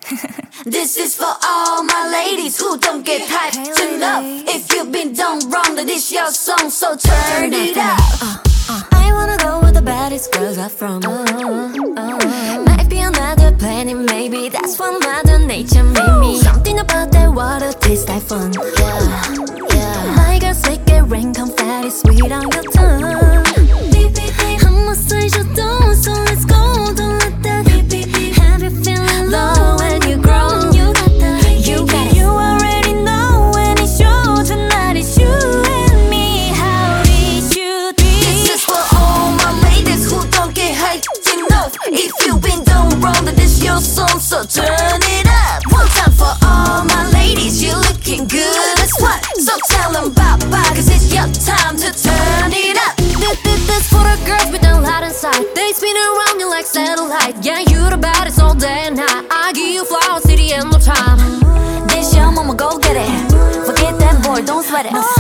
This is for all my ladies who don't get hyped enough. If you've been done wrong, then this your song, so turn it up. I wanna go where the baddest girls are from. Might be another planet, maybe that's what Mother Nature made me. Something about that water tastes like fun. Yeah. My girl say get rain confetti sweet on your tongue. I'm a social don't, so let's go. Don't let that have you feeling low when you grown. You got that, you got it. You already know when it's your tonight. It's you and me. How it should be. This is for all my ladies who don't get hyped enough. If you've been done wrong, then this your song, so turn it up. One time for all my ladies, you're looking good as what? So tell them bye-bye, cause it's your time to turn it up. This for the girls with a lot inside. They spin around you like satellite. Yeah, you the baddest all day and night. I give you flowers to the end of time. This your mama, go get it. Forget that boy, don't sweat it.